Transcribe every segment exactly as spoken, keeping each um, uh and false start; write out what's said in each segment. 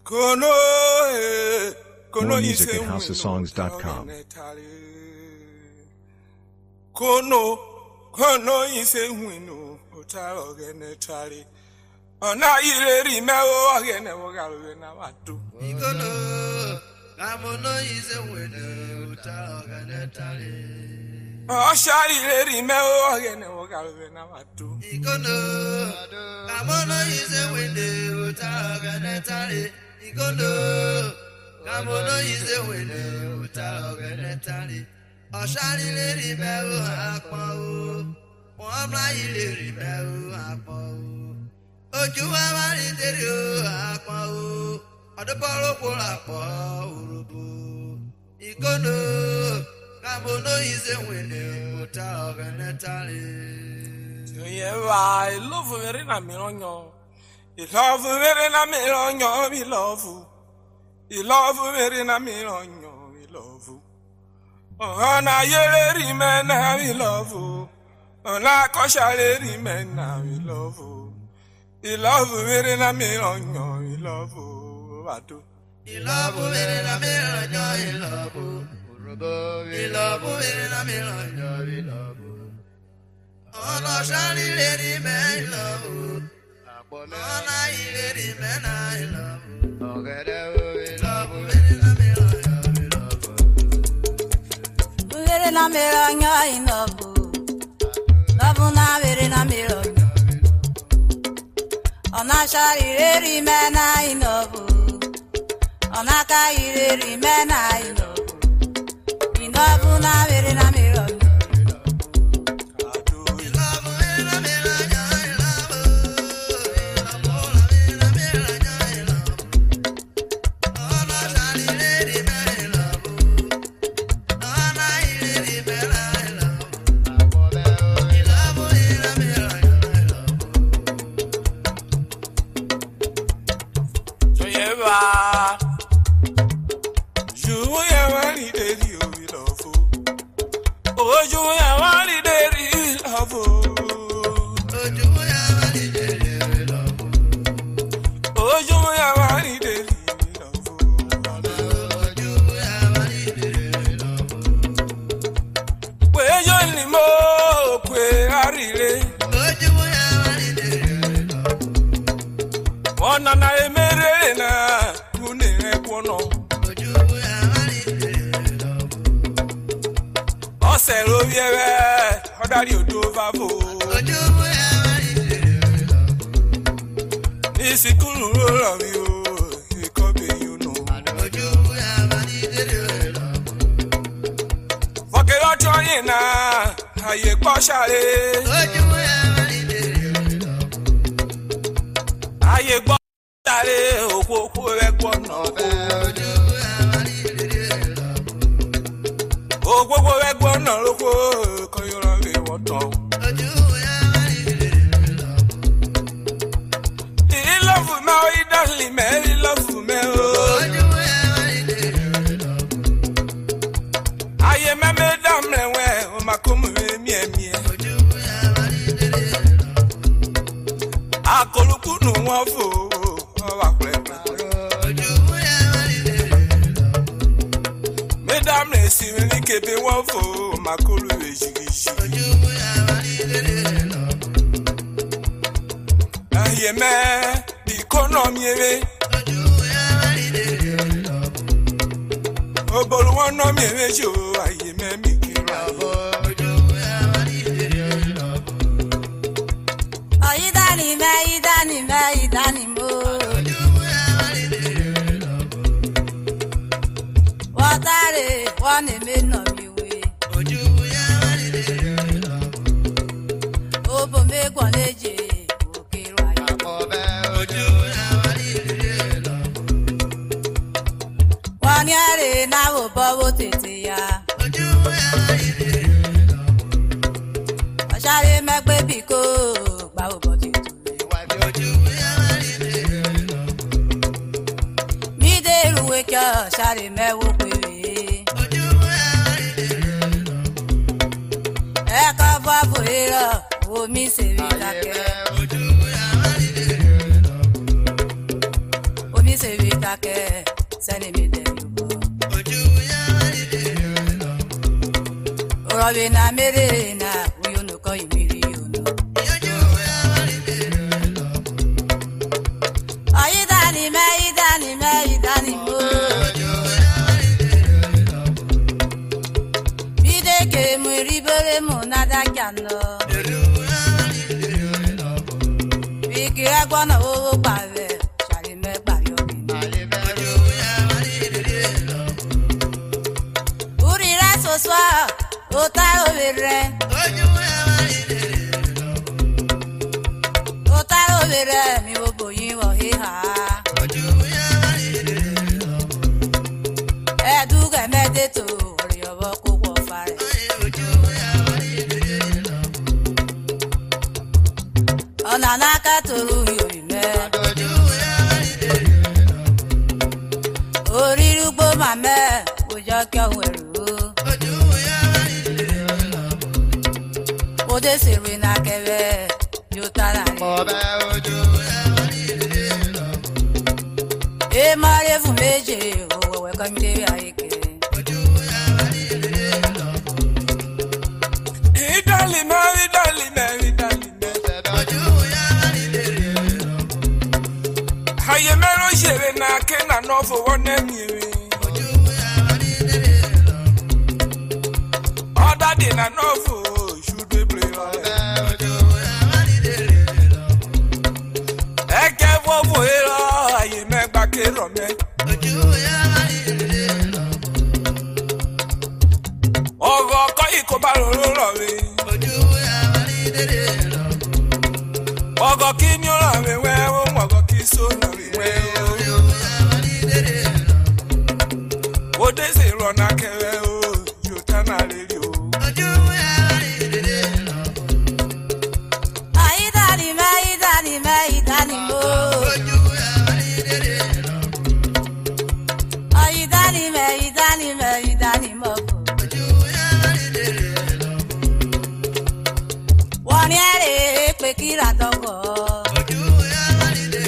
Kono, kono More music at house of songs dot com. Kono, kono ise winu utaro genetari. Ona ileri me o agene wogalu na watu. Ikono, kamono ise winu utaro genetari. Oshari ileri me o agene wogalu na watu. Ikono, kamono ise winu utaro genetari. Ikono, kamono ise winu utaro genetari. Oshari ileri me o akpo o. Wọ́n bá ilé rí bẹ́ẹ̀ o àpọ̀ o. Ojú wa wá rí tèrè o àpọ̀ o. Ọdúnbọ̀rọ̀pọ̀ àpọ̀ òrùbó. Ìkóno kábọ̀nà ìṣèwìnì òtá ọ̀gẹ̀nẹ̀tàrí. Ṣòye wa ìlọ́fù mẹ́rin náà mìíràn yan. Ìlọ́fù mẹ́rin náà mìíràn yan ìlọ́fù. Ìlọ́fù mẹ́rin náà mìíràn yan ìlọ́fù. Ọ̀hánà ayẹyẹ rí mẹ́rin náà ìlọ́fù. Ona koshale rimena we love you. We love you very na me onyo we love you atu. We love you very na me onyo we love you. We love you very na me onyo we love you. Ona shali rimena we love you. Ona ile rimena we love you. Ogere we love you very na me onyo we love you. Very na me onyo we love you. Love na very na me love. Ona shari reri mena I love. Ona kai reri mena I love. I love na very na me love. Nana emere na kune ekono Ojubu ya mari love. Ose ro biere odari odo vavo Ojubu ya mari love. Isikulu ro mi o ikobe you know Ojubu ya mari love. Fokero joyin na aye po sare Ojubu ya mari love. Aye gbo sare okoko egbona Ojubu ya mari love. Okoko egbona roko koyoro we woto Ojubu ya mari love. I love me I don't me I love me Ojubu ya mari love. Aye me me dam lewe o makomu mi emi Ojubu ya mari love. Akoluku nu won fo wa pẹpẹ Ojubu ya mari love. Madam le si mi kebe won fo makolu ejigiji Ojubu ya mari love. Aye me economy ere Ojubu ya mari love. obolu won no mi ere jo aye me mi kira Ojubu ya mari love. Oyidani me idani me idani mo. Ojubu ya mari love. Watare one me no mi we. Ojubu ya mari love. Obo me gboleje okero aye. Ojubu ya mari love. Wani are na wo bowo tete ya. Ojubu ya mari love. Oshare me gbe bi ko gba wo bo tete. Ojubu ya mari love. Mi de ruwe kyo share me wo pe. Ojubu ya mari love. E ka fa furira o mi se ri take. Ojubu ya mari love. O mi se ri take seni mi de yugo ojú ya ide orobe na mere na uyo no ko imiri ono ojú ya ide ayidani me idani me idani mo ojú ya ide bideke mu ribere mu nada kano ojú ya ide biki agbona owo pave sari me gbari obi ojú ya ide uri ra soswa ota overe ojú ya ide ota overe mi wo boyin wo hiha ojú ya ide eduga medeto ori obo ko wo fare ojú ya ide ona naka toru yori me ojú ya ide ori rugbo mame ojo ke weru ojú ya ide ode sere na kebe yo tara ọbẹ ojú ya ide e mare fu meje owo we kan mi ayike ojú ya ide Idali me, idali me, idali me. ojú ya ide Haye mero jere na ke na no fo wone miri. ojú ya ide Oda di na no fo should be play. ojú ya ide Eke wo fo ero haye me gba ke ro me. ojú ya ide Ogo ko iko ba ro ro mi. ojú ya ide Ogo ki ni ro mi we o ogo ki so na mi we o. ojú ya ide Ode se ro na ke we o. Yo tana le ri o. ojú ya ide ayidani me idani me idani mo ojú ya ide ayidani me idani me idani mo ojú ya ide woni ere pe kira dogo ojú ya ide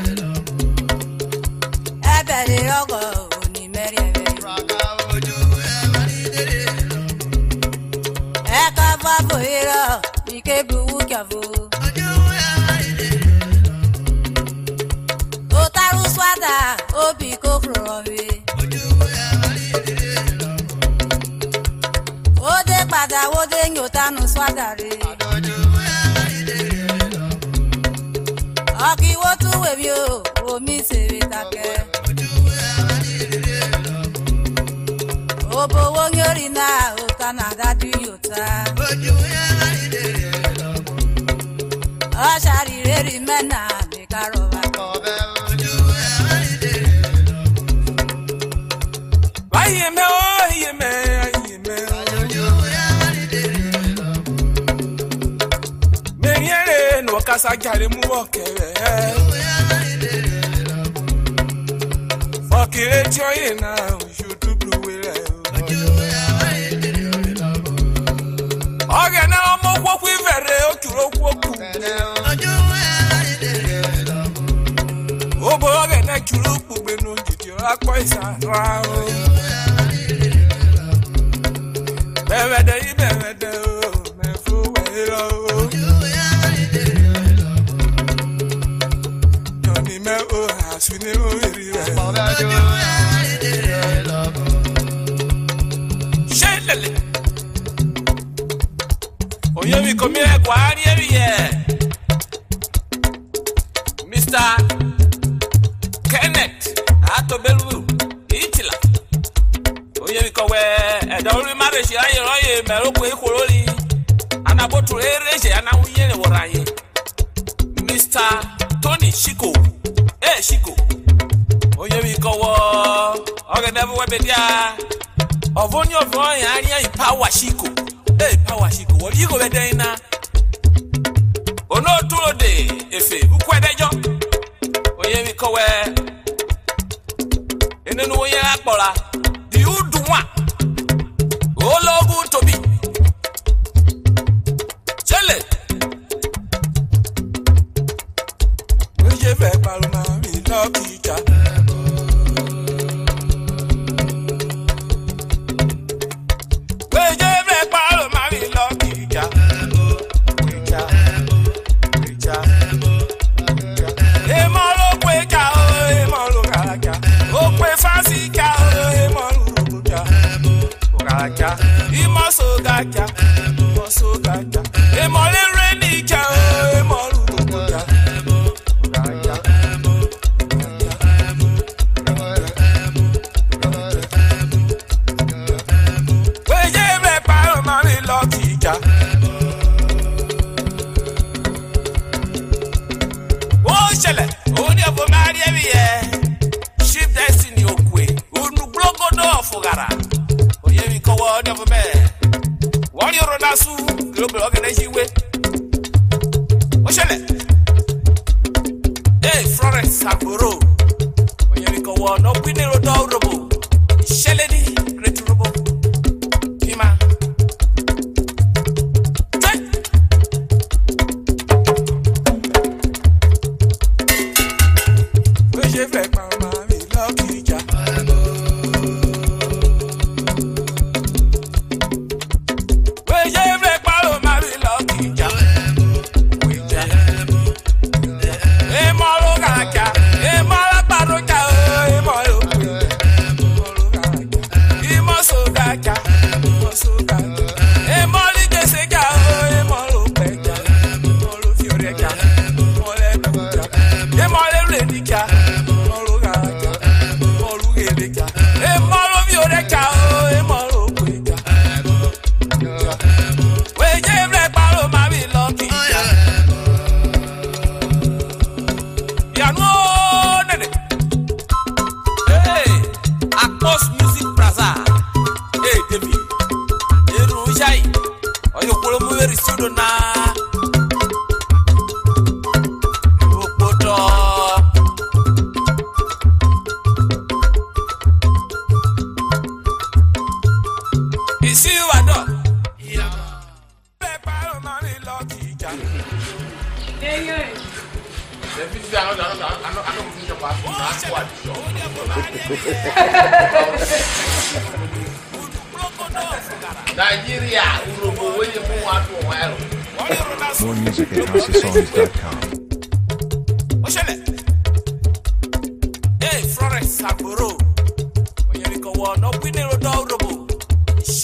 ebere rogo oni meri ebe raka ojú ya ide e ka fa fo ero mi ke buwu kavo ojú ya ide o taru swada obi ko krowe ojú ya ide o de pada wo de nyotanu swada re ojú ya ide oki wo tu we mi o omi sere take ojú ya ide obo wo nyori na o tana daju yota ojú ya ide o shari reri mena mi karoba ọbẹ ojú ya ide Haye me o haye me haye me. ojú ya ide Me yere no kasa jare mu o kere. ojú ya ide Okire ti oye na should do blue we. ojú ya ide Oge na omo kwokwu ivere oturo kwokwu. ojú ya ide Obo oge na juru kpugbe no jiji akpo isa ra o. Bẹ̀rẹ̀dẹ̀ yí bẹ̀rẹ̀dẹ̀ o, mẹ́fù wẹ̀rọ o. ojú ya ide Yọ̀nì mẹ́ o, àṣù ní orí rẹ̀. ọbẹ ojú ya ide Ṣé lẹ̀lẹ̀? Onye mi kò mi rẹ̀ kò á rí ẹ̀rí yẹ. Mister Kenneth Atobelu Itila. Onye mi kò wẹ̀ ẹ̀dá orí má rẹ̀ ṣe ayé rọ́yè mẹ́rọ kò ékò lórí. Anabotu eré ṣe anáwó yẹn lè wọ̀ra yẹn. Mister Tony Shiko. Eh Shiko. Onye mi kò wọ ọ̀gẹ̀dẹ̀ fún wẹ́bẹ̀ díà. Ọ̀fọ̀ ní ọ̀fọ̀ yẹn á rí ẹ̀yìn Power Shiko. Eh Power Shiko. Wọ́n yí kò bẹ̀ dẹ́yìn náà. Ono dúró de efe ukwu ẹ̀dẹ́jọ́. Onye mi kò wẹ̀. Enenu onye akpọ̀ra. Di udu nwa. Ológun tóbi. Chele. Oye fẹ́ parọ́ máa mi lọ́ọ̀kì ìjà. Florence Saburo. When you go on, no winning or double. Shelly, great robo. Pima. Where's your flag, mama? We love each other. Where's your flag, mama? We love each other. Nigeria, More music at house of songs dot com. Hey, Florence Saburo. When you go on, no winning.